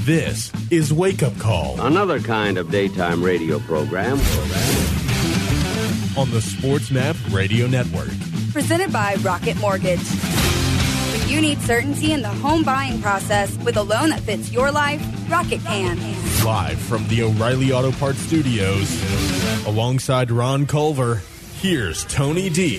This is Wake Up Call. Another kind of daytime radio program. On the SportsMap Radio Network. Presented by Rocket Mortgage. When you need certainty in the home buying process with a loan that fits your life, Rocket can. Live from the O'Reilly Auto Parts Studios, alongside Ron Culver, here's Tony D.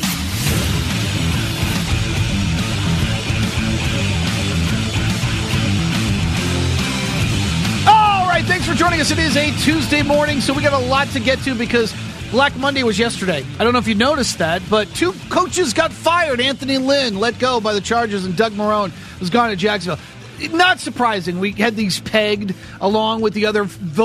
Thanks for joining us. It is a Tuesday morning, so we got a lot to get to because Black Monday was yesterday. I don't know if you noticed that, but two coaches got fired. Anthony Lynn let go by the Chargers, and Doug Marrone was gone to Jacksonville. Not surprising. We had these pegged along with the other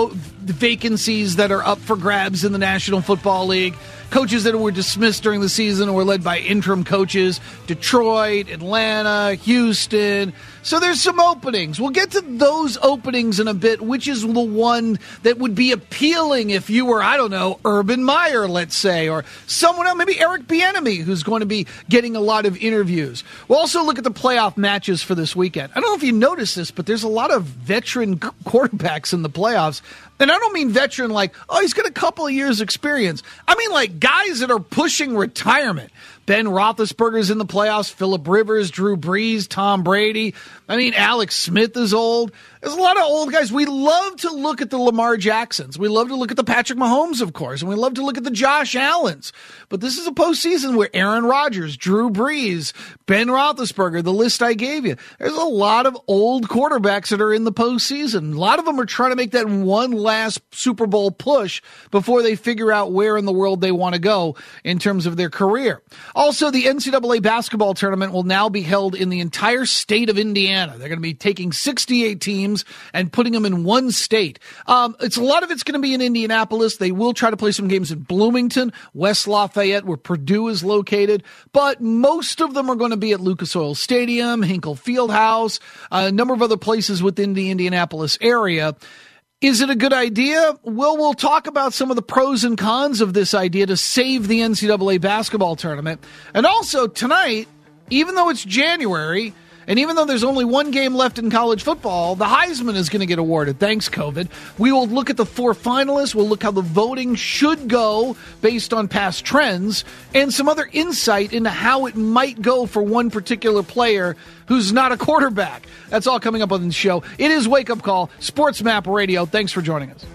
vacancies that are up for grabs in the National Football League. Coaches that were dismissed during the season were led by interim coaches. Detroit, Atlanta, Houston. So there's some openings. We'll get to those openings in a bit, which is the one that would be appealing if you were, I don't know, Urban Meyer, let's say, or someone else, maybe Eric Bieniemy, who's going to be getting a lot of interviews. We'll also look at the playoff matches for this weekend. I don't know if you noticed this, but there's a lot of veteran quarterbacks in the playoffs. And I don't mean veteran like, oh, he's got a couple of years experience. I mean like guys that are pushing retirement. Ben Roethlisberger's in the playoffs, Phillip Rivers, Drew Brees, Tom Brady. I mean, Alex Smith is old. There's a lot of old guys. We love to look at the Lamar Jacksons. We love to look at the Patrick Mahomes, of course, and we love to look at the Josh Allens. But this is a postseason where Aaron Rodgers, Drew Brees, Ben Roethlisberger, the list I gave you. There's a lot of old quarterbacks that are in the postseason. A lot of them are trying to make that one last Super Bowl push before they figure out where in the world they want to go in terms of their career. Also, the NCAA basketball tournament will now be held in the entire state of Indiana. They're going to be taking 68 teams and putting them in one state. A lot of it's going to be in Indianapolis. They will try to play some games in Bloomington, West Lafayette, where Purdue is located, but most of them are going to be at Lucas Oil Stadium, Hinkle Fieldhouse, a number of other places within the Indianapolis area. Is it a good idea? Well, we'll talk about some of the pros and cons of this idea to save the NCAA basketball tournament. And also tonight, even though it's January, and even though there's only one game left in college football, the Heisman is going to get awarded. Thanks, COVID. We will look at the four finalists. We'll look how the voting should go based on past trends and some other insight into how it might go for one particular player who's not a quarterback. That's all coming up on the show. It is Wake Up Call, SportsMap Radio. Thanks for joining us.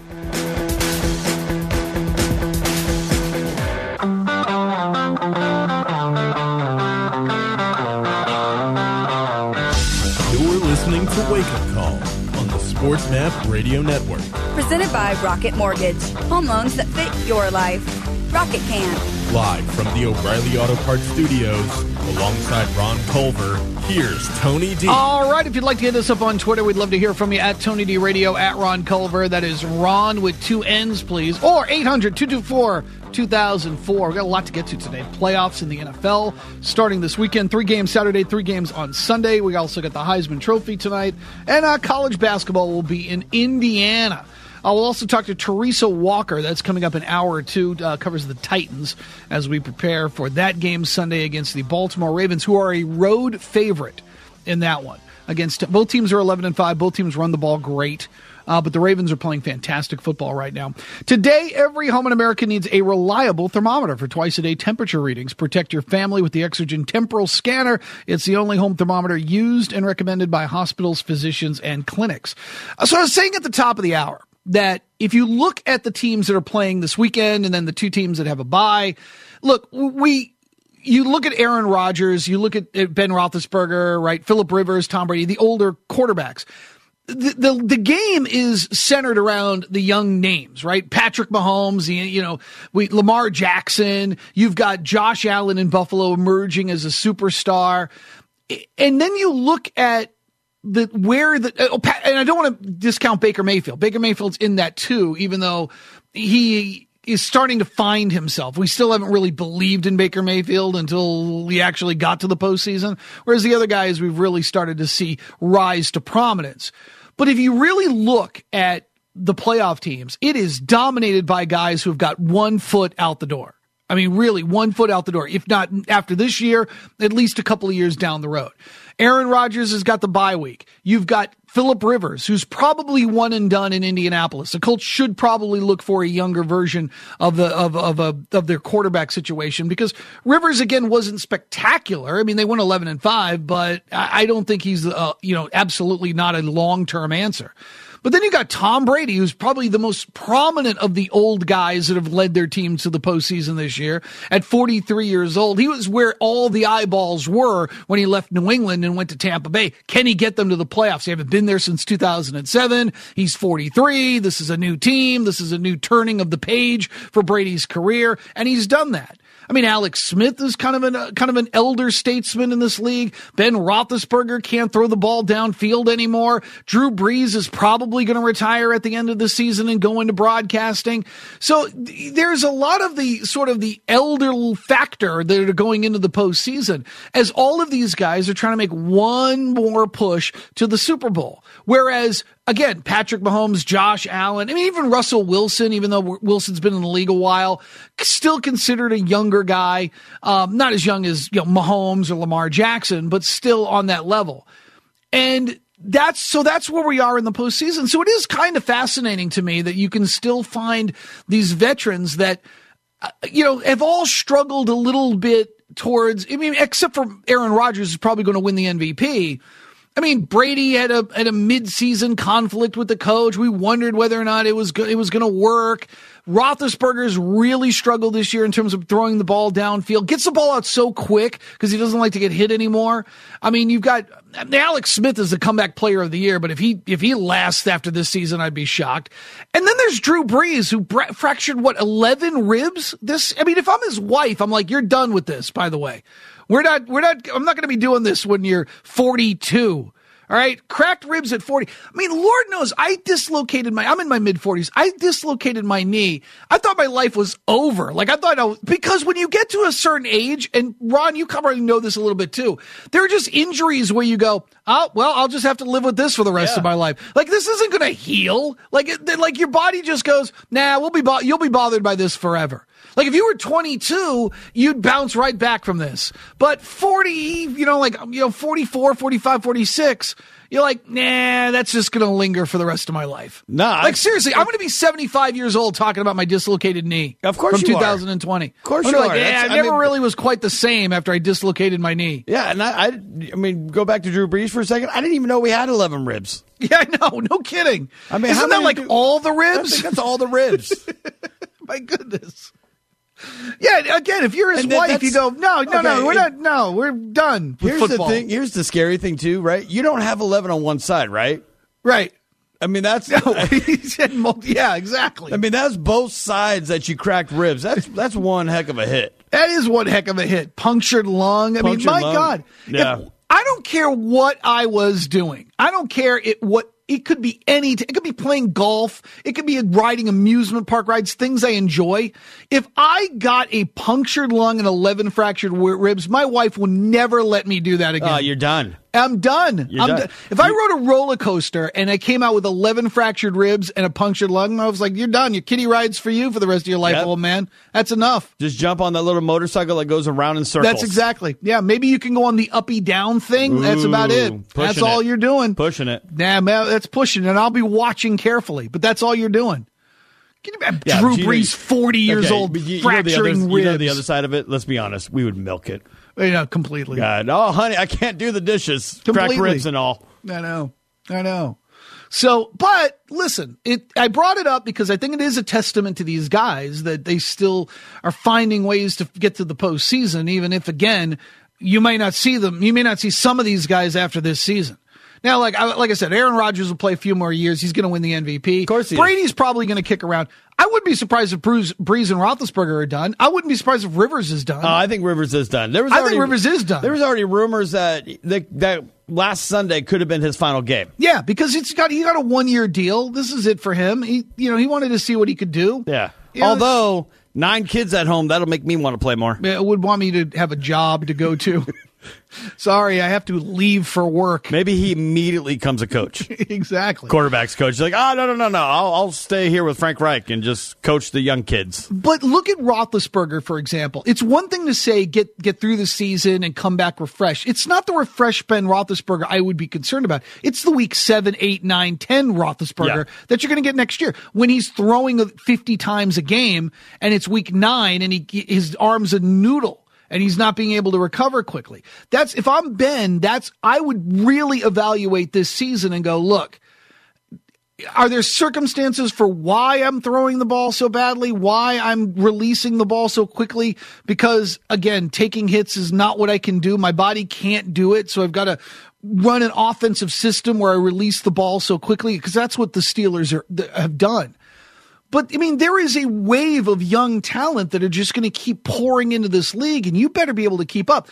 Listening to Wake Up Call on the SportsMap Radio Network. Presented by Rocket Mortgage. Home loans that fit your life. Rocket can. Live from the O'Reilly Auto Parts Studios, alongside Ron Culver, here's Tony D. All right, if you'd like to hit us up on Twitter, we'd love to hear from you at Tony D Radio, at Ron Culver. That is Ron with two N's, please. Or 800-224-2004. We've got a lot to get to today. Playoffs in the NFL starting this weekend. 3 games Saturday, 3 games on Sunday. We also got the Heisman Trophy tonight. And college basketball will be in Indiana. We'll also talk to Teresa Walker. That's coming up in an hour or two. Covers the Titans as we prepare for that game Sunday against the Baltimore Ravens, who are a road favorite in that one. Both teams are 11-5. Both teams run the ball great. But the Ravens are playing fantastic football right now. Today, every home in America needs a reliable thermometer for twice-a-day temperature readings. Protect your family with the Exergen Temporal Scanner. It's the only home thermometer used and recommended by hospitals, physicians, and clinics. So I was saying at the top of the hour that if you look at the teams that are playing this weekend and then the 2 teams that have a bye, look, you look at Aaron Rodgers, you look at Ben Roethlisberger, right? Phillip Rivers, Tom Brady, the older quarterbacks. The game is centered around the young names, right? Patrick Mahomes, Lamar Jackson. You've got Josh Allen in Buffalo emerging as a superstar. And then you look at and I don't want to discount Baker Mayfield. Baker Mayfield's in that too, even though he is starting to find himself. We still haven't really believed in Baker Mayfield until he actually got to the postseason, whereas the other guys we've really started to see rise to prominence. But if you really look at the playoff teams, it is dominated by guys who have got 1 foot out the door. I mean, really, 1 foot out the door. If not after this year, at least a couple of years down the road. Aaron Rodgers has got the bye week. You've got Phillip Rivers, who's probably one and done in Indianapolis. The Colts should probably look for a younger version of their quarterback situation, because Rivers again wasn't spectacular. I mean, they went 11-5, but I don't think he's absolutely not a long-term answer. But then you got Tom Brady, who's probably the most prominent of the old guys that have led their team to the postseason this year. At 43 years old, he was where all the eyeballs were when he left New England and went to Tampa Bay. Can he get them to the playoffs? They haven't been there since 2007. He's 43. This is a new team. This is a new turning of the page for Brady's career, and he's done that. I mean, Alex Smith is kind of an elder statesman in this league. Ben Roethlisberger can't throw the ball downfield anymore. Drew Brees is probably going to retire at the end of the season and go into broadcasting. So there's a lot of the sort of the elder factor that are going into the postseason, as all of these guys are trying to make one more push to the Super Bowl. Whereas, again, Patrick Mahomes, Josh Allen, I mean, even Russell Wilson, even though Wilson's been in the league a while, still considered a younger guy, not as young as Mahomes or Lamar Jackson, but still on that level. And that's where we are in the postseason. So it is kind of fascinating to me that you can still find these veterans that, have all struggled a little bit towards, I mean, except for Aaron Rodgers is probably going to win the MVP. I mean, Brady had a mid-season conflict with the coach. We wondered whether or not it was going to work. Roethlisberger's really struggled this year in terms of throwing the ball downfield. Gets the ball out so quick because he doesn't like to get hit anymore. I mean, you've got Alex Smith is the comeback player of the year, but if he lasts after this season, I'd be shocked. And then there's Drew Brees, who fractured 11 ribs. I mean, if I'm his wife, I'm like, you're done with this. By the way. I'm not going to be doing this when you're 42. All right. Cracked ribs at 40. I mean, Lord knows I'm in my mid 40s. I dislocated my knee. I thought my life was over. Because when you get to a certain age, and Ron, you probably know this a little bit too, there are just injuries where you go, oh, well, I'll just have to live with this for the rest of my life. Like, this isn't going to heal. Like your body just goes, nah, you'll be bothered by this forever. Like, if you were 22, you'd bounce right back from this. But 40, 44, 45, 46, you're like, nah, that's just going to linger for the rest of my life. Nah. Seriously, I'm going to be 75 years old talking about my dislocated knee. Of course from you 2020. Of course you are. I never really was quite the same after I dislocated my knee. Yeah, and I mean, go back to Drew Brees for a second. I didn't even know we had 11 ribs. Yeah, I know. No kidding. I mean, isn't that all the ribs? I think that's all the ribs. My goodness. Yeah, again, if you're his wife, you go, no, we're done with football. Here's the scary thing, too, right? You don't have 11 on one side, right? Right. I mean, that's... yeah, exactly. I mean, that's both sides that you cracked ribs. That's one heck of a hit. That is one heck of a hit. Punctured lung. My God. Yeah. I don't care what I was doing. I don't care it could be it could be playing golf. It could be riding amusement park rides, things I enjoy. If I got a punctured lung and 11 fractured ribs, my wife will never let me do that again. Oh, you're done. I'm done. If I rode a roller coaster and I came out with 11 fractured ribs and a punctured lung, I was like, you're done. Your kiddie ride's for you for the rest of your life, old man. That's enough. Just jump on that little motorcycle that goes around in circles. That's exactly. Yeah, maybe you can go on the uppy down thing. That's about it. That's all you're doing. Pushing it. Nah, man, that's pushing, and I'll be watching carefully, but that's all you're doing. Drew Brees, 40 years old, fracturing ribs. You know the other side of it? Let's be honest. We would milk it. Yeah, completely. God, oh, honey, I can't do the dishes. Crack ribs and all. I know. So, but listen, I brought it up because I think it is a testament to these guys that they still are finding ways to get to the postseason, even if, again, you may not see them. You may not see some of these guys after this season. Now, like I said, Aaron Rodgers will play a few more years. He's going to win the MVP. Of course he is. Brady's probably going to kick around. I wouldn't be surprised if Brees and Roethlisberger are done. I wouldn't be surprised if Rivers is done. I think Rivers is done. I think Rivers is done. There was already rumors that last Sunday could have been his final game. Yeah, because he got a 1-year deal. This is it for him. He wanted to see what he could do. Yeah. Although 9 kids at home, that'll make me want to play more. It would want me to have a job to go to. Sorry, I have to leave for work. Maybe he immediately becomes a coach. Exactly. Quarterback's coach. He's like, no. I'll stay here with Frank Reich and just coach the young kids. But look at Roethlisberger, for example. It's one thing to say get through the season and come back refreshed. It's not the refreshed Ben Roethlisberger I would be concerned about. It's the week 7, 8, 9, 10 Roethlisberger that you're going to get next year when he's throwing 50 times a game and it's week 9 and his arm's a noodle. And he's not being able to recover quickly. If I'm Ben, I would really evaluate this season and go, look, are there circumstances for why I'm throwing the ball so badly, why I'm releasing the ball so quickly? Because, again, taking hits is not what I can do. My body can't do it, so I've got to run an offensive system where I release the ball so quickly, because that's what the Steelers have done. But, I mean, there is a wave of young talent that are just going to keep pouring into this league, and you better be able to keep up.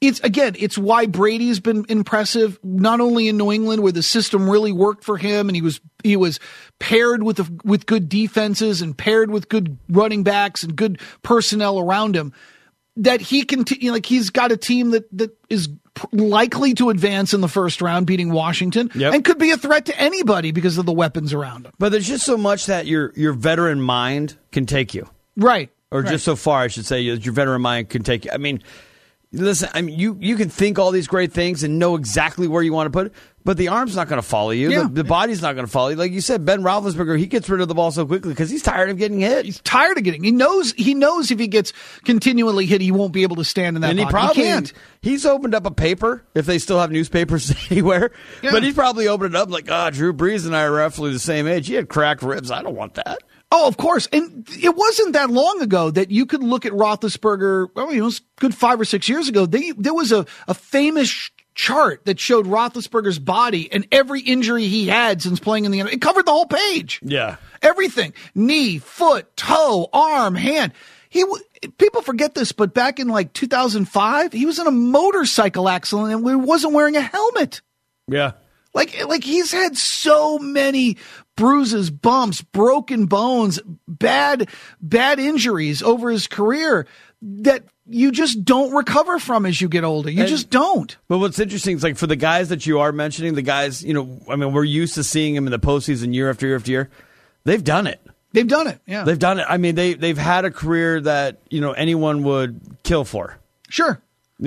It's why Brady's been impressive, not only in New England where the system really worked for him and he was paired with good defenses and paired with good running backs and good personnel around him, that he can, he's got a team that is likely to advance in the first round, beating Washington, and could be a threat to anybody because of the weapons around him. But there's just so much that your veteran mind can take you. Right. Or just so far, I should say, that your veteran mind can take you. I mean, listen, you can think all these great things and know exactly where you want to put it, but the arm's not going to follow you. Yeah. The body's not going to follow you. Like you said, Ben Roethlisberger, he gets rid of the ball so quickly because he's tired of getting hit. He's tired of getting. He knows if he gets continually hit, he won't be able to stand in that. And he can't. He's opened up a paper, if they still have newspapers anywhere. Yeah. But he's probably opened it up like, Drew Brees and I are roughly the same age. He had cracked ribs. I don't want that. Oh, of course. And it wasn't that long ago that you could look at Roethlisberger. Well, it was good 5 or 6 years ago. There was a famous chart that showed Roethlisberger's body and every injury he had since playing in the NFL. It covered the whole page. Yeah. Everything. Knee, foot, toe, arm, hand. People forget this, but back in 2005, he was in a motorcycle accident and he wasn't wearing a helmet. Yeah. Like he's had so many bruises, bumps, broken bones, bad injuries over his career that you just don't recover from as you get older. You just don't. But what's interesting is for the guys that you are mentioning, the guys, we're used to seeing them in the postseason year after year after year. They've done it. They've done it. Yeah. They've done it. I mean, they've had a career that, anyone would kill for. Sure.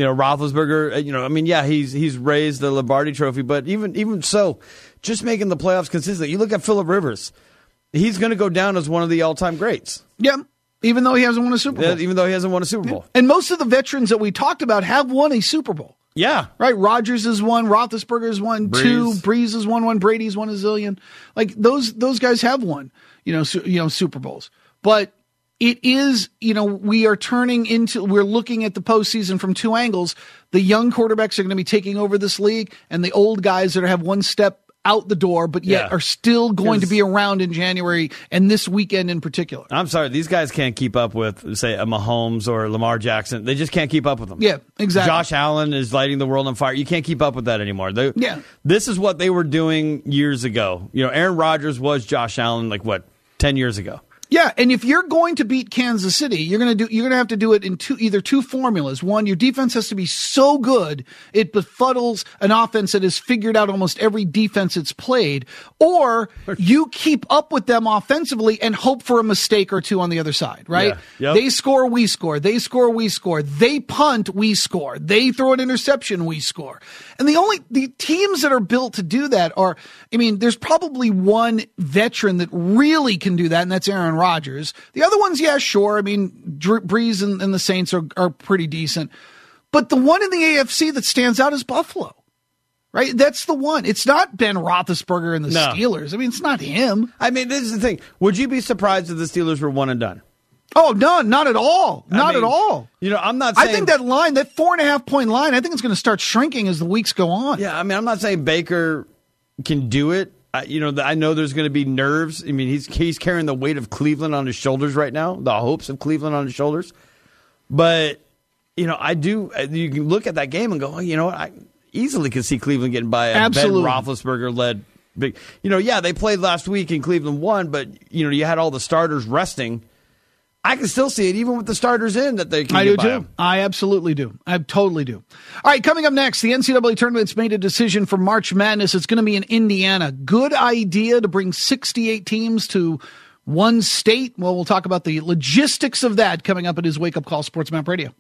Roethlisberger, he's raised the Lombardi Trophy, but even so, just making the playoffs consistent. You look at Phillip Rivers. He's going to go down as one of the all-time greats. Yeah, even though he hasn't won a Super Bowl. Even though he hasn't won a Super Bowl. And most of the veterans that we talked about have won a Super Bowl. Yeah. Right? Rodgers has won, Roethlisberger has won 2, Brees has won 1, Brady's won a zillion. Those guys have won, Super Bowls. But it is, we're looking at the postseason from two angles. The young quarterbacks are going to be taking over this league, and the old guys that have one step out the door, but yet are still going to be around in January and this weekend in particular. I'm sorry, these guys can't keep up with, say, a Mahomes or Lamar Jackson. They just can't keep up with them. Yeah, exactly. Josh Allen is lighting the world on fire. You can't keep up with that anymore. This is what they were doing years ago. Aaron Rodgers was Josh Allen 10 years ago. Yeah, and if you're going to beat Kansas City, you're going to have to do it in either two formulas. One, your defense has to be so good it befuddles an offense that has figured out almost every defense it's played, or you keep up with them offensively and hope for a mistake or two on the other side, right? Yeah. Yep. They score, we score. They score, we score. They punt, we score. They throw an interception, we score. And the teams that are built to do that there's probably one veteran that really can do that, and that's Aaron Rodgers. The other ones, yeah, sure. Drew Brees and the Saints are pretty decent. But the one in the AFC that stands out is Buffalo, right? That's the one. It's not Ben Roethlisberger and the Steelers. It's not him. This is the thing. Would you be surprised if the Steelers were one and done? Oh, no, not at all. Not at all. I'm not saying... I think that 4.5-point line, I think it's going to start shrinking as the weeks go on. Yeah, I'm not saying Baker can do it. I know there's going to be nerves. He's carrying the weight of Cleveland on his shoulders right now, the hopes of Cleveland on his shoulders. But, I do. You can look at that game and go, I easily could see Cleveland getting by a Ben Roethlisberger-led big. They played last week and Cleveland won, but, you had all the starters resting. I can still see it even with the starters in that they can I get do by too. them. I absolutely do. I totally do. All right, coming up next, the NCAA tournament's made a decision for March Madness. It's going to be in Indiana. Good idea to bring 68 teams to one state. Well, we'll talk about the logistics of that coming up at his Wake Up Call Sports Map Radio.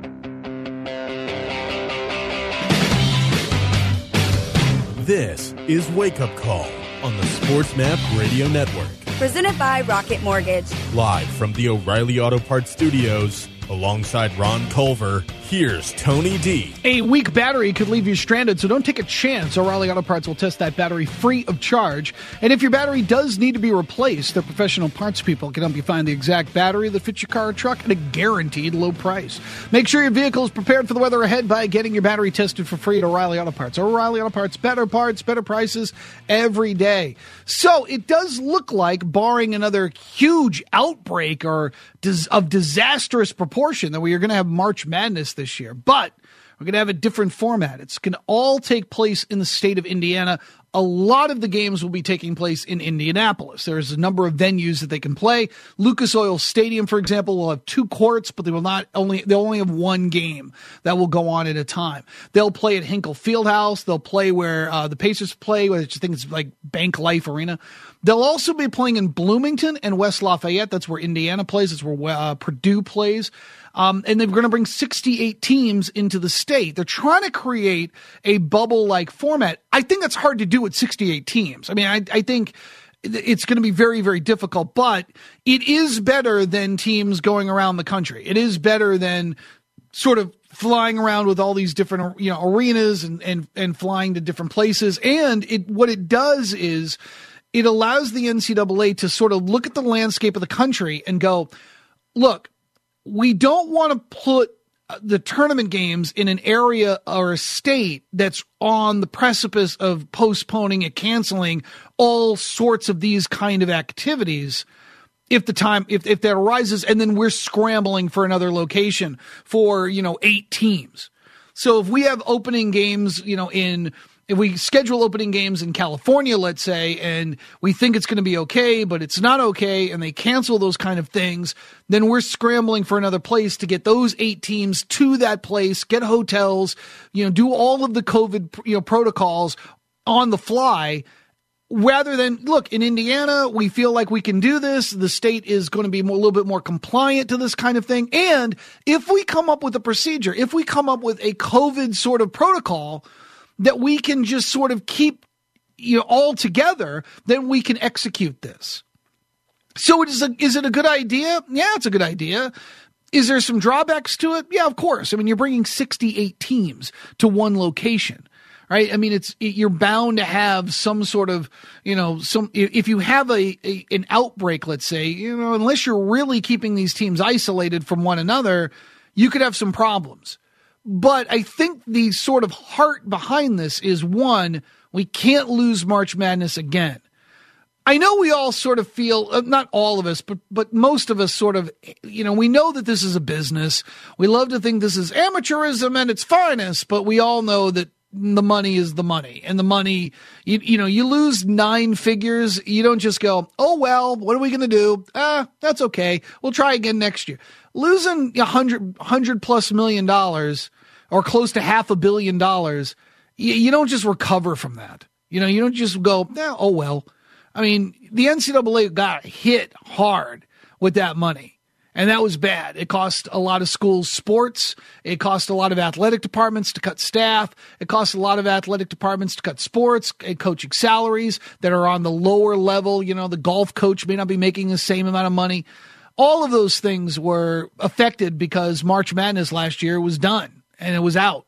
This is Wake Up Call on the Sports Map Radio Network. Presented by Rocket Mortgage. Live from the O'Reilly Auto Parts Studios, alongside Ron Culver, here's Tony D. A weak battery could leave you stranded, so don't take a chance. O'Reilly Auto Parts will test that battery free of charge. And if your battery does need to be replaced, their professional parts people can help you find the exact battery that fits your car or truck at a guaranteed low price. Make sure your vehicle is prepared for the weather ahead by getting your battery tested for free at O'Reilly Auto Parts. O'Reilly Auto Parts, better prices every day. So it does look like, barring another huge outbreak or of disastrous proportion, that we are going to have March Madness this year. But we're going to have a different format. It's going to all take place in the state of Indiana. A lot of the games will be taking place in Indianapolis. There's a number of venues that they can play. Lucas Oil Stadium, for example, will have 2 courts, but they'll only have one game that will go on at a time. They'll play at Hinkle Fieldhouse. They'll play where the Pacers play, which I think is like Bank Life Arena. They'll also be playing in Bloomington and West Lafayette. That's where Indiana plays. That's where Purdue plays. And they're going to bring 68 teams into the state. They're trying to create a bubble-like format. I think that's hard to do with 68 teams. I mean, I think it's going to be very, very difficult, but it is better than teams going around the country. It is better than sort of flying around with all these different, arenas and flying to different places. And what it does is it allows the NCAA to sort of look at the landscape of the country and go, look, we don't want to put the tournament games in an area or a state that's on the precipice of postponing and canceling all sorts of these kind of activities if that arises, and then we're scrambling for another location for, 8 teams. So if we have opening games, if we schedule opening games in California, let's say, and we think it's going to be okay, but it's not okay, and they cancel those kind of things, then we're scrambling for another place to get those 8 teams to that place, get hotels, do all of the COVID, protocols on the fly, rather than, look, in Indiana, we feel like we can do this. The state is going to be a little bit more compliant to this kind of thing. And if we come up with a procedure, if we come up with a COVID sort of protocol that we can just sort of keep all together, then we can execute this. So is it a good idea? Yeah, it's a good idea. Is there some drawbacks to it? Yeah, of course. I mean, you're bringing 68 teams to one location, right? I mean, you're bound to have some sort of, if you have an outbreak, let's say, unless you're really keeping these teams isolated from one another, you could have some problems. But I think the sort of heart behind this is, one, we can't lose March Madness again. I know we all sort of feel, not all of us, but most of us sort of, we know that this is a business. We love to think this is amateurism at its finest, but we all know that the money is the money. And the money, you lose 9 figures. You don't just go, oh, well, what are we going to do? That's okay. We'll try again next year. Losing $100+ million or close to $500 million, you don't just recover from that. You don't just go, oh, well. I mean, the NCAA got hit hard with that money. And that was bad. It cost a lot of schools sports. It cost a lot of athletic departments to cut staff. It cost a lot of athletic departments to cut sports and coaching salaries that are on the lower level. The golf coach may not be making the same amount of money. All of those things were affected because March Madness last year was done and it was out.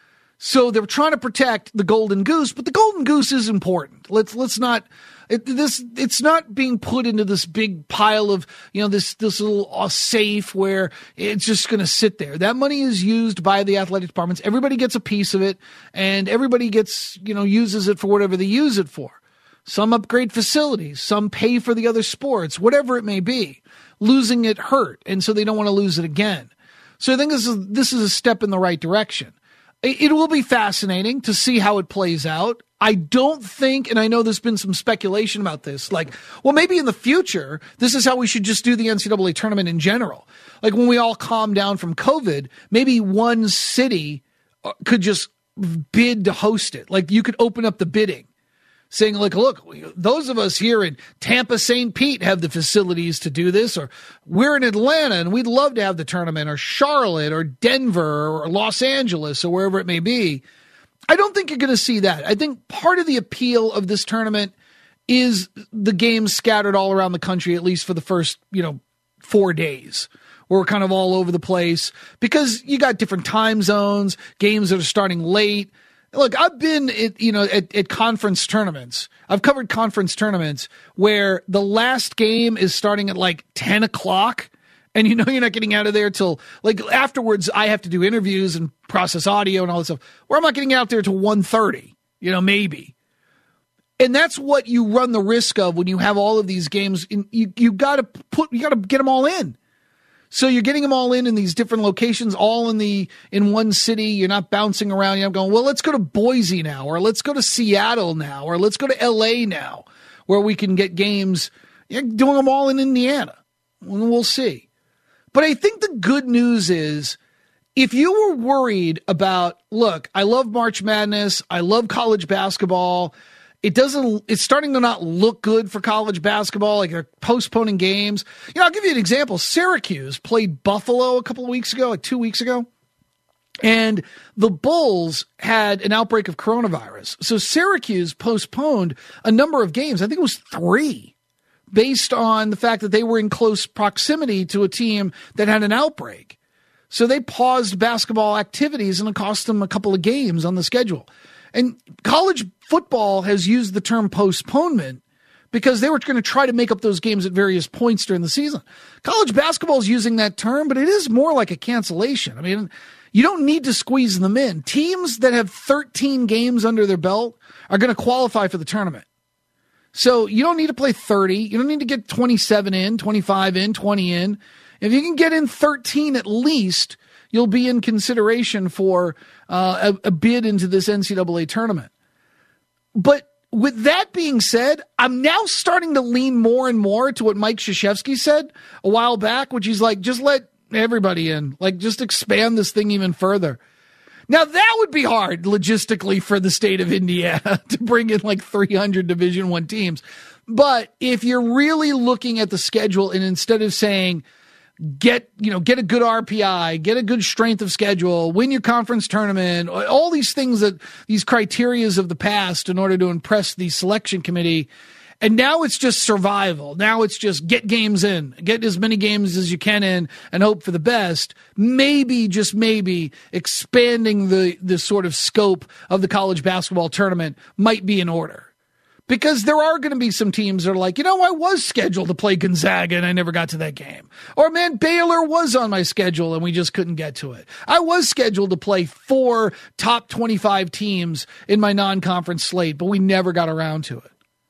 So they're trying to protect the Golden Goose, but the Golden Goose is important. Let's not. It's not being put into this big pile of, this little safe where it's just going to sit there. That money is used by the athletic departments. Everybody gets a piece of it, and everybody gets, uses it for whatever they use it for. Some upgrade facilities, some pay for the other sports, whatever it may be. Losing it hurt, and so they don't want to lose it again. So I think this is a step in the right direction. It will be fascinating to see how it plays out. I don't think, and I know there's been some speculation about this, like, well, maybe in the future, this is how we should just do the NCAA tournament in general. Like when we all calm down from COVID, maybe one city could just bid to host it. Like you could open up the bidding, saying like, look, those of us here in Tampa, St. Pete have the facilities to do this, or we're in Atlanta and we'd love to have the tournament, or Charlotte or Denver or Los Angeles or wherever it may be. I don't think you're going to see that. I think part of the appeal of this tournament is the games scattered all around the country, at least for the first, 4 days. We're kind of all over the place because you got different time zones, games that are starting late. Look, I've been at conference tournaments. I've covered conference tournaments where the last game is starting at like 10 o'clock. And you're not getting out of there till like afterwards. I have to do interviews and process audio and all that stuff. Where I'm not getting out there till 1:30, maybe. And that's what you run the risk of when you have all of these games. You got to get them all in. So you're getting them all in these different locations, all in one city. You're not bouncing around. You're not going, well, let's go to Boise now, or let's go to Seattle now, or let's go to LA now, where we can get games. You're doing them all in Indiana. We'll see. But I think the good news is if you were worried about, look, I love March Madness, I love college basketball, it's starting to not look good for college basketball, like they're postponing games. I'll give you an example. Syracuse played Buffalo a couple of weeks ago, like 2 weeks ago, and the Bulls had an outbreak of coronavirus. So Syracuse postponed a number of games. I think it was 3. Based on the fact that they were in close proximity to a team that had an outbreak. So they paused basketball activities and it cost them a couple of games on the schedule. And college football has used the term postponement because they were going to try to make up those games at various points during the season. College basketball is using that term, but it is more like a cancellation. I mean, you don't need to squeeze them in. Teams that have 13 games under their belt are going to qualify for the tournament. So you don't need to play 30. You don't need to get 27 in, 25 in, 20 in. If you can get in 13 at least, you'll be in consideration for a bid into this NCAA tournament. But with that being said, I'm now starting to lean more and more to what Mike Krzyzewski said a while back, which he's like, just let everybody in. Like, just expand this thing even further. Now, that would be hard logistically for the state of Indiana to bring in like 300 Division I teams. But if you're really looking at the schedule and instead of saying, get a good RPI, get a good strength of schedule, win your conference tournament, all these things these criterias of the past in order to impress the selection committee. And now it's just survival. Now it's just get games in, get as many games as you can in and hope for the best. Maybe, just maybe, expanding the sort of scope of the college basketball tournament might be in order. Because there are going to be some teams that are like, I was scheduled to play Gonzaga and I never got to that game. Or, man, Baylor was on my schedule and we just couldn't get to it. I was scheduled to play 4 top 25 teams in my non-conference slate, but we never got around to it.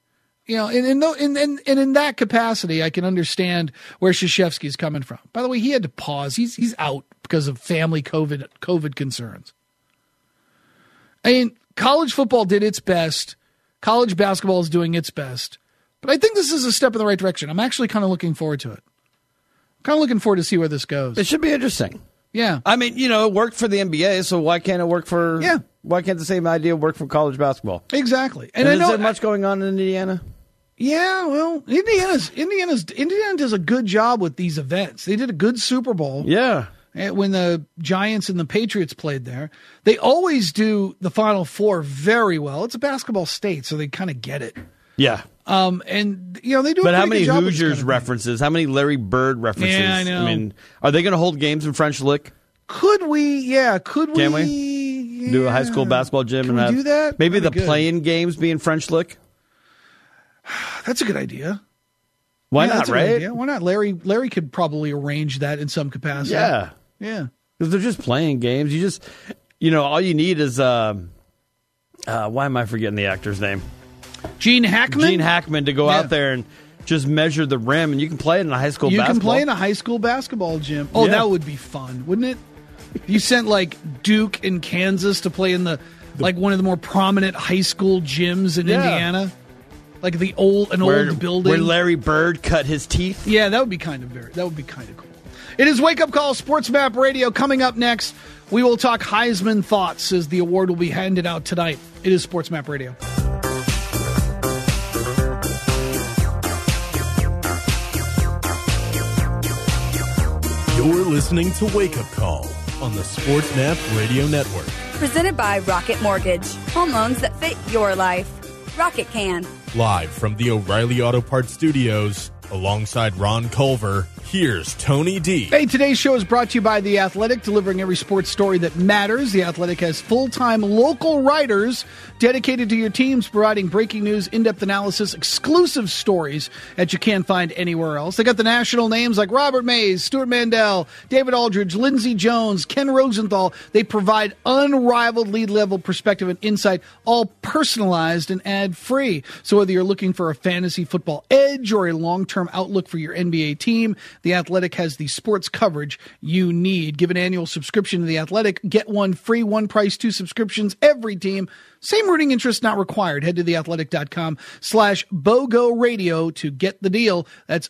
And in that capacity, I can understand where Krzyzewski's coming from. By the way, he had to pause. He's out because of family COVID concerns. I mean, college football did its best. College basketball is doing its best. But I think this is a step in the right direction. I'm actually kind of looking forward to it. I'm kind of looking forward to see where this goes. It should be interesting. Yeah. I mean, it worked for the NBA, so why can't it work for... Yeah. Why can't the same idea work for college basketball? Exactly. And is there much going on in Indiana? Yeah, well, Indiana does a good job with these events. They did a good Super Bowl. Yeah. When the Giants and the Patriots played there. They always do the Final Four very well. It's a basketball state, so they kind of get it. Yeah. And they do. But how many Hoosiers references? How many Larry Bird references? Yeah, I know. I mean, are they going to hold games in French Lick? Could we? Yeah. Could we? Can we do a high school basketball gym Can we do that? Maybe That'd the play-in games be in French Lick? That's a good idea. Why not? Right? Why not? Larry could probably arrange that in some capacity. Yeah. Yeah. Because they're just playing games. You just, all you need is why am I forgetting the actor's name? Gene Hackman? Gene Hackman to go out there and just measure the rim, and you can play it in a high school basketball. You can play in a high school basketball gym. Oh, that would be fun, wouldn't it? You sent like Duke and Kansas to play in the like one of the more prominent high school gyms in Indiana, like old building where Larry Bird cut his teeth. Yeah, that would be kind of cool. It is Wake Up Call, Sports Map Radio. Coming up next, we will talk Heisman thoughts as the award will be handed out tonight. It is Sports Map Radio. You're listening to Wake Up Call on the Sports Map Radio Network. Presented by Rocket Mortgage. Home loans that fit your life. Rocket can. Live from the O'Reilly Auto Parts Studios, alongside Ron Culver, here's Tony D. Hey, today's show is brought to you by The Athletic, delivering every sports story that matters. The Athletic has full-time local writers dedicated to your teams, providing breaking news, in-depth analysis, exclusive stories that you can't find anywhere else. They got the national names like Robert Mays, Stuart Mandel, David Aldridge, Lindsey Jones, Ken Rosenthal. They provide unrivaled lead-level perspective and insight, all personalized and ad-free. So whether you're looking for a fantasy football edge or a long-term outlook for your NBA team, The Athletic has the sports coverage you need. Give an annual subscription to The Athletic. Get one free, one price, 2 subscriptions, every team. Same rooting interest not required. Head to theathletic.com/BOGO radio to get the deal. That's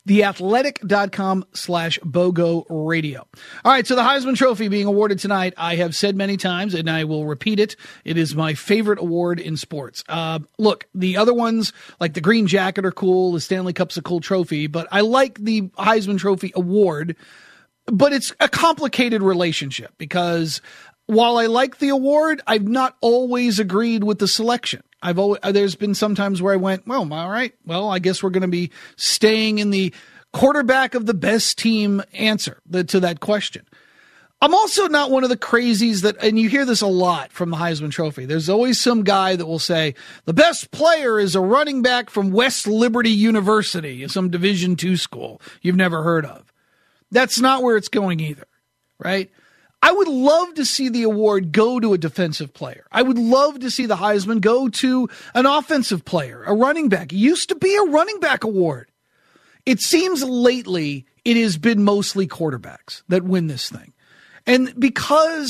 theathletic.com/BOGO radio. All right, so the Heisman Trophy being awarded tonight, I have said many times, and I will repeat it. It is my favorite award in sports. Look, the other ones, like the Green Jacket, are cool. The Stanley Cup's a cool trophy, but I like the Heisman Trophy award. But it's a complicated relationship because while I like the award, I've not always agreed with the selection. There's been some times where I went, well, all right, well, I guess we're going to be staying in the quarterback of the best team answer to that question. I'm also not one of the crazies that, and you hear this a lot from the Heisman Trophy. There's always some guy that will say, the best player is a running back from West Liberty University, some Division II school you've never heard of. That's not where it's going either, right? I would love to see the award go to a defensive player. I would love to see the Heisman go to an offensive player, a running back. It used to be a running back award. It seems lately it has been mostly quarterbacks that win this thing. And because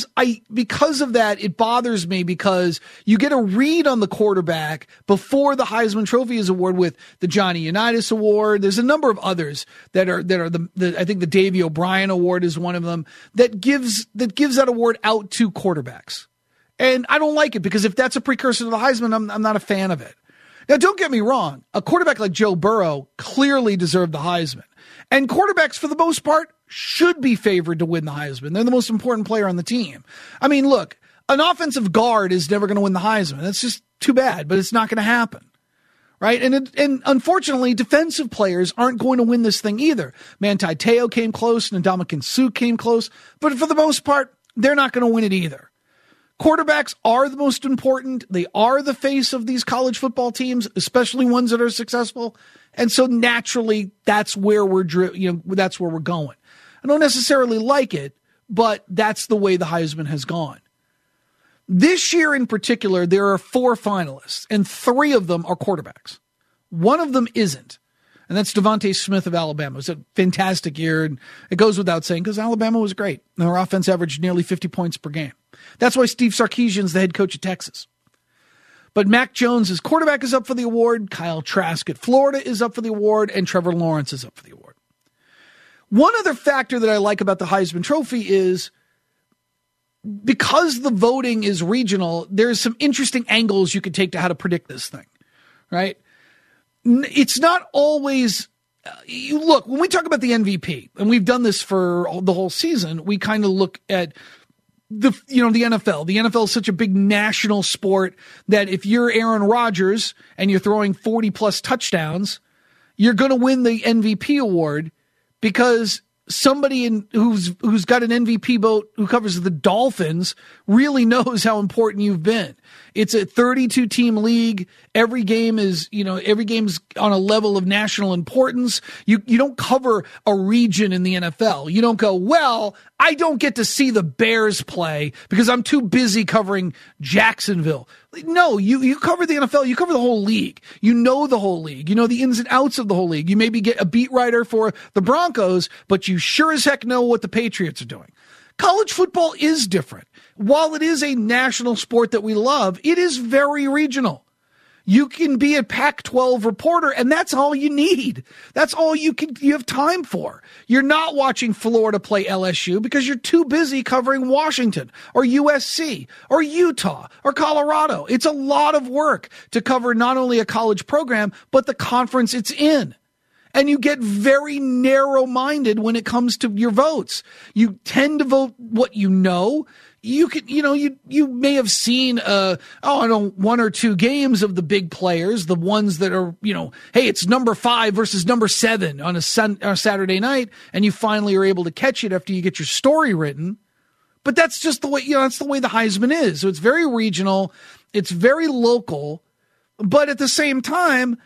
of that, it bothers me because you get a read on the quarterback before the Heisman Trophy is awarded with the Johnny Unitas Award. There's a number of others that are I think the Davey O'Brien Award is one of them that gives that award out to quarterbacks. And I don't like it because if that's a precursor to the Heisman, I'm not a fan of it. Now, don't get me wrong. A quarterback like Joe Burrow clearly deserved the Heisman. And quarterbacks, for the most part, should be favored to win the Heisman. They're the most important player on the team. I mean, look, an offensive guard is never going to win the Heisman. That's just too bad, but it's not going to happen, right? And unfortunately, defensive players aren't going to win this thing either. Manti Te'o came close, and Ndamukong Suh came close, but for the most part, they're not going to win it either. Quarterbacks are the most important. They are the face of these college football teams, especially ones that are successful. And so naturally, that's where that's where we're going. I don't necessarily like it, but that's the way the Heisman has gone. This year in particular, there are 4 finalists, and 3 of them are quarterbacks. One of them isn't, and that's Devontae Smith of Alabama. It was a fantastic year, and it goes without saying because Alabama was great. Their offense averaged nearly 50 points per game. That's why Steve Sarkisian's the head coach of Texas. But Mac Jones, his quarterback, is up for the award. Kyle Trask at Florida is up for the award, and Trevor Lawrence is up for the award. One other factor that I like about the Heisman Trophy is because the voting is regional, there's some interesting angles you could take to how to predict this thing, right? It's not always look, when we talk about the MVP, and we've done this for the whole season, we kind of look at the NFL. The NFL is such a big national sport that if you're Aaron Rodgers and you're throwing 40 plus touchdowns, you're going to win the MVP award because somebody who's got an MVP boat who covers the Dolphins really knows how important you've been. It's a 32-team league. Every game is, every game's on a level of national importance. You don't cover a region in the NFL. You don't go, well, I don't get to see the Bears play because I'm too busy covering Jacksonville. No, you cover the NFL. You cover the whole league. You know the whole league. You know the ins and outs of the whole league. You maybe get a beat writer for the Broncos, but you sure as heck know what the Patriots are doing. College football is different. While it is a national sport that we love, it is very regional. You can be a Pac-12 reporter, and that's all you need. That's all you have time for. You're not watching Florida play LSU because you're too busy covering Washington or USC or Utah or Colorado. It's a lot of work to cover not only a college program, but the conference it's in. And you get very narrow-minded when it comes to your votes. You tend to vote what you know. You could, you may have seen, one or two games of the big players, the ones that are, hey, it's number 5 versus number 7 on a Saturday night, and you finally are able to catch it after you get your story written. But that's just the way, that's the way the Heisman is. So it's very regional, it's very local, but at the same time,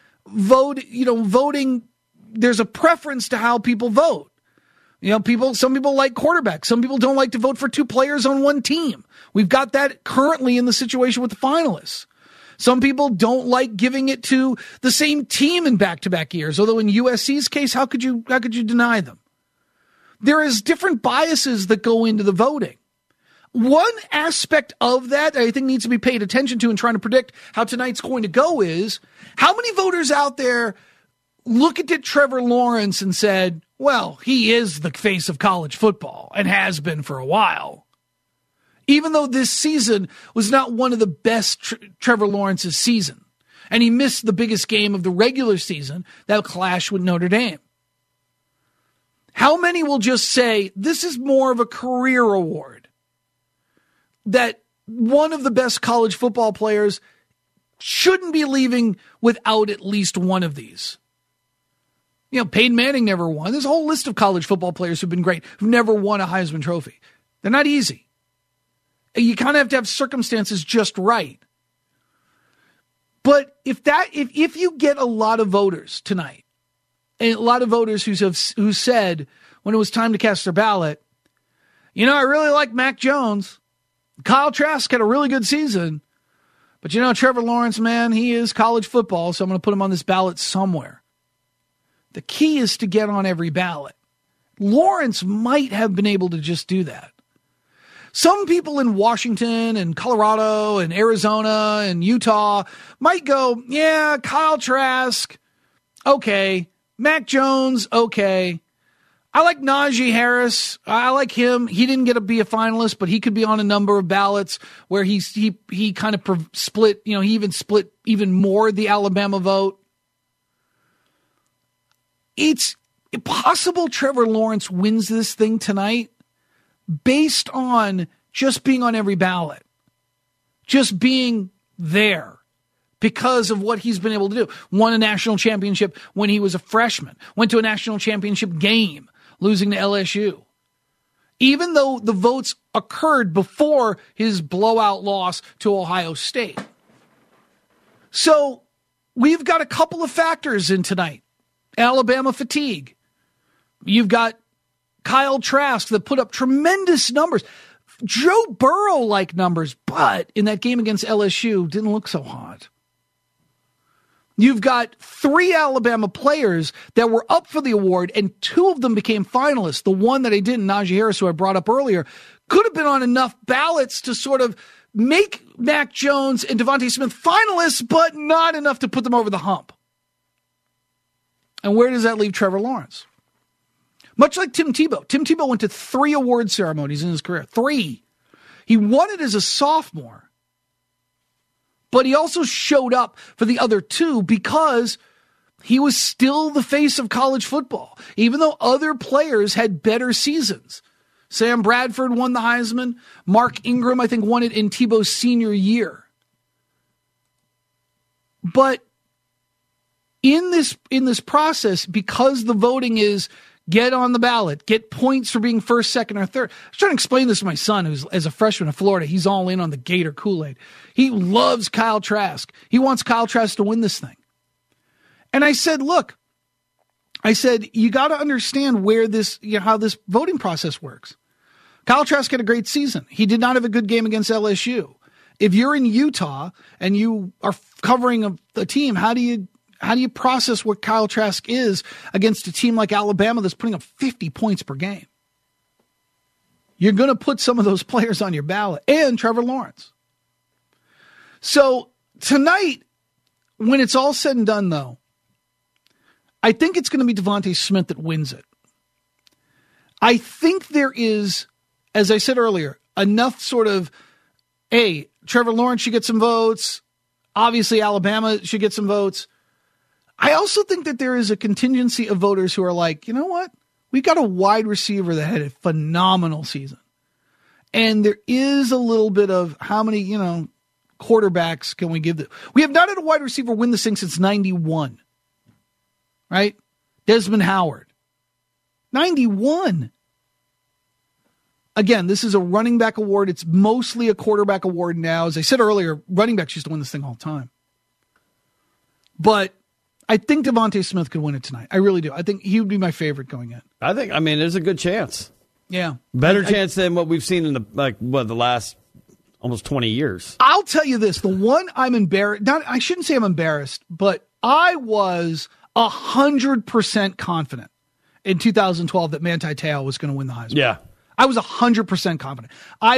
voting, there's a preference to how people vote. Some people like quarterbacks. Some people don't like to vote for 2 players on one team. We've got that currently in the situation with the finalists. Some people don't like giving it to the same team in back-to-back years. Although in USC's case, how could you deny them? There is different biases that go into the voting. One aspect of that I think needs to be paid attention to in trying to predict how tonight's going to go is how many voters out there looked at Trevor Lawrence and said, well, he is the face of college football and has been for a while. Even though this season was not one of the best Trevor Lawrence's season, and he missed the biggest game of the regular season, that clash with Notre Dame. How many will just say, this is more of a career award, that one of the best college football players shouldn't be leaving without at least one of these? Peyton Manning never won. There's a whole list of college football players who've been great, who've never won a Heisman Trophy. They're not easy. You kind of have to have circumstances just right. But if you get a lot of voters tonight, and a lot of voters who said when it was time to cast their ballot, I really like Mac Jones. Kyle Trask had a really good season. But Trevor Lawrence, man, he is college football, so I'm going to put him on this ballot somewhere. The key is to get on every ballot. Lawrence might have been able to just do that. Some people in Washington and Colorado and Arizona and Utah might go, yeah, Kyle Trask, okay. Mac Jones, okay. I like Najee Harris. I like him. He didn't get to be a finalist, but he could be on a number of ballots where he kind of split, he even split even more the Alabama vote. It's possible Trevor Lawrence wins this thing tonight based on just being on every ballot, just being there because of what he's been able to do. Won a national championship when he was a freshman, went to a national championship game, losing to LSU. Even though the votes occurred before his blowout loss to Ohio State. So we've got a couple of factors in tonight. Alabama fatigue. You've got Kyle Trask that put up tremendous numbers. Joe Burrow-like numbers, but in that game against LSU, didn't look so hot. You've got 3 Alabama players that were up for the award, and 2 of them became finalists. The one that I didn't, Najee Harris, who I brought up earlier, could have been on enough ballots to sort of make Mac Jones and Devontae Smith finalists, but not enough to put them over the hump. And where does that leave Trevor Lawrence? Much like Tim Tebow. Tim Tebow went to 3 award ceremonies in his career. 3. He won it as a sophomore. But he also showed up for the other 2 because he was still the face of college football, even though other players had better seasons. Sam Bradford won the Heisman. Mark Ingram, I think, won it in Tebow's senior year. But in this process, because the voting is get on the ballot, get points for being first, second, or third. I was trying to explain this to my son, who's as a freshman in Florida, he's all in on the Gator Kool-Aid. He loves Kyle Trask. He wants Kyle Trask to win this thing. And I said, look, you got to understand where this, how this voting process works. Kyle Trask had a great season. He did not have a good game against LSU. If you're in Utah and you are covering a team, how do you process what Kyle Trask is against a team like Alabama that's putting up 50 points per game? you're going to put some of those players on your ballot, and Trevor Lawrence. So tonight, when it's all said and done, though, I think it's going to be Devontae Smith that wins it. I think there is, as I said earlier, enough sort of, hey, Trevor Lawrence should get some votes. Obviously, Alabama should get some votes. I also think that there is a contingency of voters who are like, you know what? We got a wide receiver that had a phenomenal season. And there is a little bit of how many, quarterbacks can we give? We have not had a wide receiver win this thing since 91. Right? Desmond Howard. 91. Again, this is a running back award. It's mostly a quarterback award now. As I said earlier, running backs used to win this thing all the time. But I think Devontae Smith could win it tonight. I really do. I think he would be my favorite going in. There's a good chance. Yeah. Better chance than what we've seen in the last almost 20 years. I'll tell you this. The one I'm embarrassed, I shouldn't say I'm embarrassed, but I was 100% confident in 2012 that Manti Te'o was going to win the Heisman. Yeah. I was 100% confident.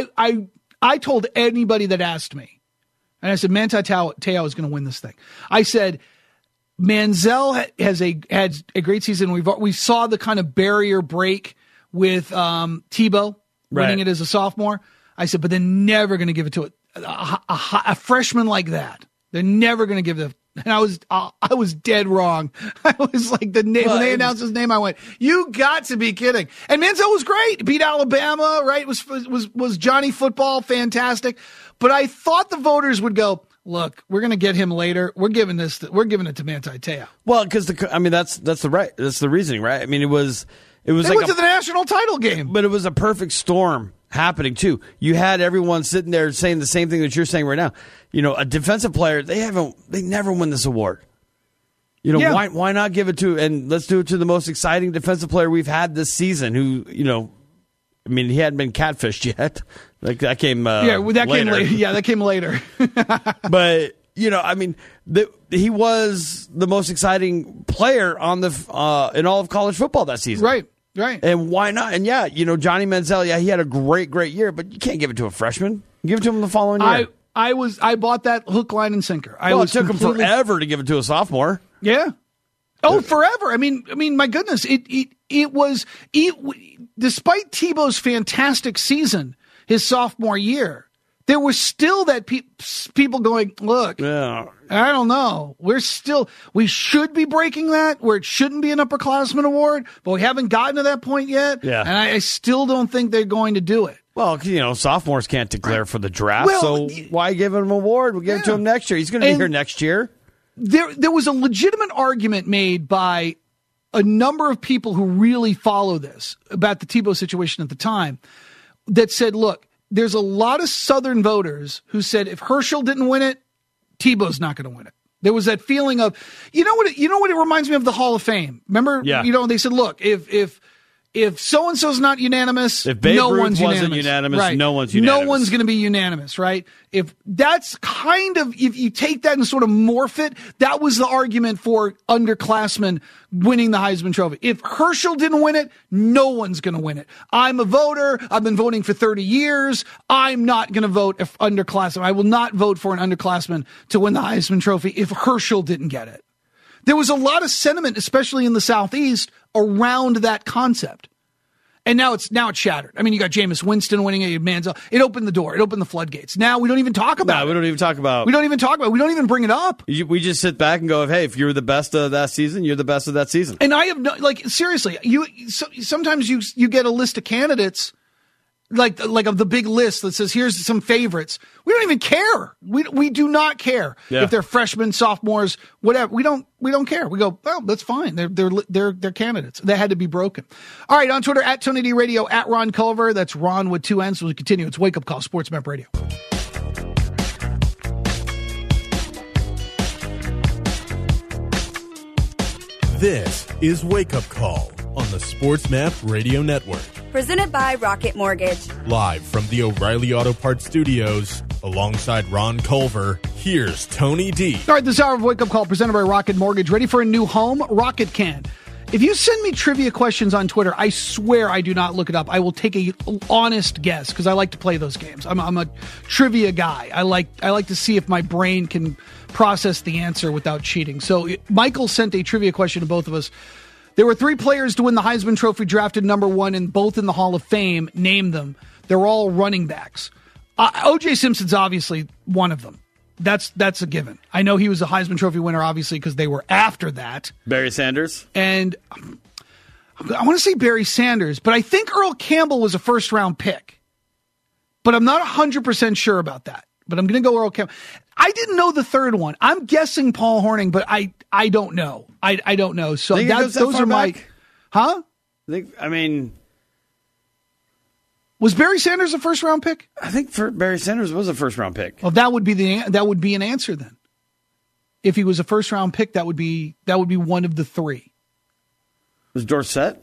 I told anybody that asked me, and I said, Manti Te'o is going to win this thing. I said, Manziel had a great season. We saw the kind of barrier break with Tebow winning it as a sophomore. I said, but they're never going to give it to a freshman like that. They're never going to give it. And I was dead wrong. I was like, when they announced his name, I went, "You got to be kidding!" And Manziel was great. Beat Alabama, right? Was Johnny Football fantastic? But I thought the voters would go, "Look, we're going to get him later. We're giving it to Manti Te'o." Well, because that's the reasoning, right? I mean, it was they went to the national title game, but it was a perfect storm happening too. You had everyone sitting there saying the same thing that you're saying right now. A defensive player, they never win this award. Why not give it to, and let's do it to the most exciting defensive player we've had this season who, he hadn't been catfished yet. Like that came later. Came later. Yeah, that came later. But, he was the most exciting player on in all of college football that season. Right. And why not? And Johnny Manziel, he had a great year, but you can't give it to a freshman. Give it to him the following year. I bought that hook, line, and sinker. It took him forever to give it to a sophomore. Yeah. Oh, forever. I mean, my goodness. It was despite Tebow's fantastic season, his sophomore year, there was still that people going, look, I don't know. We should be breaking that where it shouldn't be an upperclassman award, but we haven't gotten to that point yet. Yeah. And I still don't think they're going to do it. Well, sophomores can't declare for the draft, so why give him an award? We'll give it to him next year. He's going to be here next year. There was a legitimate argument made by a number of people who really follow this about the Tebow situation at the time that said, look, there's a lot of Southern voters who said if Herschel didn't win it, Tebow's not going to win it. There was that feeling of, you know what it reminds me of, the Hall of Fame. Remember, they said, look, if so-and-so's not unanimous, if Babe no Ruth one's wasn't unanimous, right. No one's unanimous. No one's going to be unanimous, right? If that's kind of, if you take that and sort of morph it, that was the argument for underclassmen winning the Heisman Trophy. If Herschel didn't win it, no one's going to win it. I'm a voter. I've been voting for 30 years. I'm not going to vote if underclassmen. I will not vote for an underclassman to win the Heisman Trophy if Herschel didn't get it. There was a lot of sentiment, especially in the Southeast, around that concept. And now it's shattered. I mean, you got Jameis Winston winning it, Manziel. It opened the door. It opened the floodgates. Now we don't even talk about it. We don't even talk about it. We don't even bring it up. We just sit back and go, hey, if you're the best of that season, you're the best of that season. And I have seriously, sometimes you get a list of candidates like of the big list that says here's some favorites. We don't even care. We do not care if they're freshmen, sophomores, whatever. We don't care. We go, well, that's fine. They're candidates. They had to be broken. All right, on Twitter at Tony D Radio, at Ron Culver. That's Ron with 2 N's. We'll continue. It's Wake Up Call, Sports Map Radio. This is Wake Up Call on the Sports Map Radio Network. Presented by Rocket Mortgage. Live from the O'Reilly Auto Parts Studios, alongside Ron Culver, here's Tony D. All right, this hour of Wake Up Call presented by Rocket Mortgage. Ready for a new home? Rocket can. If you send me trivia questions on Twitter, I swear I do not look it up. I will take a honest guess because I like to play those games. I'm a trivia guy. I like to see if my brain can process the answer without cheating. So Michael sent a trivia question to both of us. There were 3 players to win the Heisman Trophy drafted number 1 and both in the Hall of Fame. Name them. They're all running backs. O.J. Simpson's obviously one of them. That's a given. I know he was a Heisman Trophy winner, obviously, because they were after that. Barry Sanders? And I want to say Barry Sanders, but I think Earl Campbell was a first-round pick. But I'm not 100% sure about that. But I'm going to go Earl Campbell. I didn't know the third one. I'm guessing Paul Hornung, but I don't know. I don't know. So those are my... Huh? Was Barry Sanders a first-round pick? I think Barry Sanders was a first-round pick. Well, that would be an answer then. If he was a first-round pick, that would be one of the 3. Was Dorsett?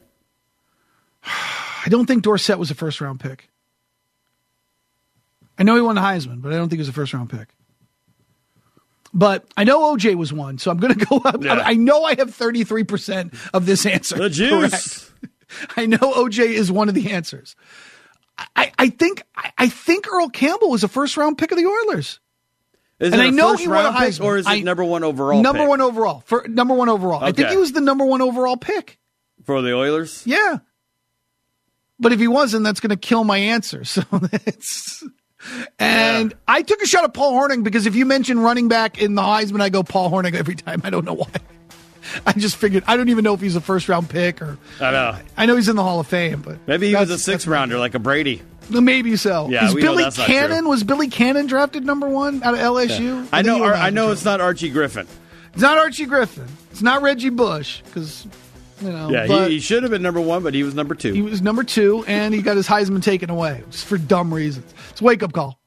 I don't think Dorsett was a first-round pick. I know he won the Heisman, but I don't think he was a first-round pick. But I know OJ was one, so I'm going to go up. Yeah. I know I have 33% of this answer. The juice. Correct. I know OJ is one of the answers. I think Earl Campbell was a first-round pick of the Oilers. Is and I know he won a Heisman. Or is it number 1 overall Number 1 overall. Number 1 overall. Okay. I think he was the number 1 overall pick. For the Oilers? Yeah. But if he wasn't, that's going to kill my answer. So it's... And I took a shot at Paul Hornung because if you mention running back in the Heisman, I go Paul Hornung every time. I don't know why. I just figured, I don't even know if he's a first-round pick or... I know he's in the Hall of Fame, but... Maybe he was a 6th-rounder like a Brady. Maybe so. Yeah, Was Billy Cannon drafted number 1 out of LSU? Yeah. I know it's not Archie Griffin. It's not Archie Griffin. It's not Reggie Bush, because... he should have been number 1, but he was number 2. He was number 2, and he got his Heisman taken away just for dumb reasons. It's a wake-up call.